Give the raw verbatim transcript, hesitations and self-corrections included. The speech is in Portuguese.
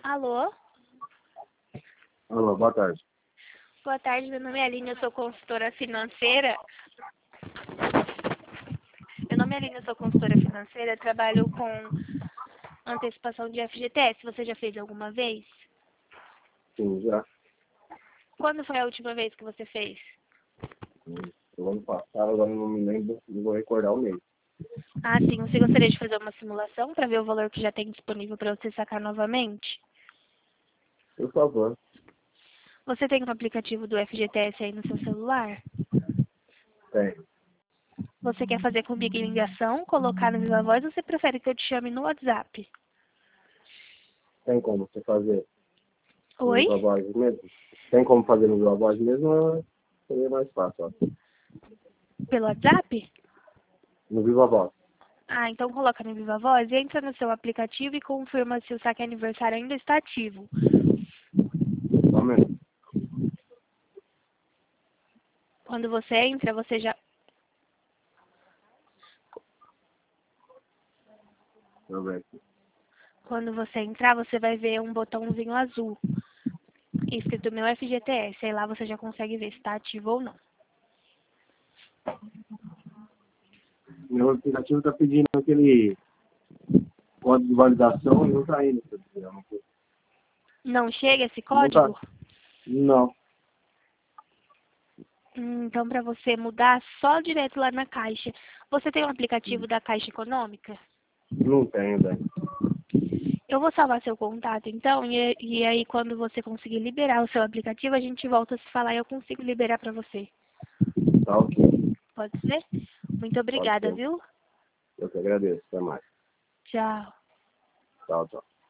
Alô? Alô, boa tarde. Boa tarde, meu nome é Aline, eu sou consultora financeira. Meu nome é Aline, eu sou consultora financeira, trabalho com antecipação de F G T S. Você já fez alguma vez? Sim, já. Quando foi a última vez que você fez? No ano passado, agora não me lembro, não vou recordar o mês. Ah, sim. Você gostaria de fazer uma simulação para ver o valor que já tem disponível para você sacar novamente? Por favor. Você tem um aplicativo do F G T S aí no seu celular? Tem. Você quer fazer comigo em ligação, colocar no Viva Voz, ou você prefere que eu te chame no WhatsApp? Tem como você fazer no Oi? Viva Voz mesmo? Tem como fazer no Viva Voz mesmo? Seria mais fácil, ó. Pelo WhatsApp? No Viva Voz. Ah, então coloca no Viva Voz e entra no seu aplicativo e confirma se o saque aniversário ainda está ativo. Só um minuto. Quando você entra, você já... Deixa eu ver aqui. Quando você entrar, você vai ver um botãozinho azul escrito meu F G T S. Aí lá você já consegue ver se está ativo ou não. Meu aplicativo está pedindo aquele código de validação e não está indo. Não chega esse Não tá. código? Não. Hum, Então, para você mudar, só direto lá na Caixa. Você tem um aplicativo da Caixa Econômica? Não tenho, velho. Eu vou salvar seu contato, então, e, e aí quando você conseguir liberar o seu aplicativo, a gente volta a se falar e eu consigo liberar para você. Tá ok. Pode ser? Muito Pode obrigada, ser. viu? Eu que agradeço. Até mais. Tchau. Tchau, tchau.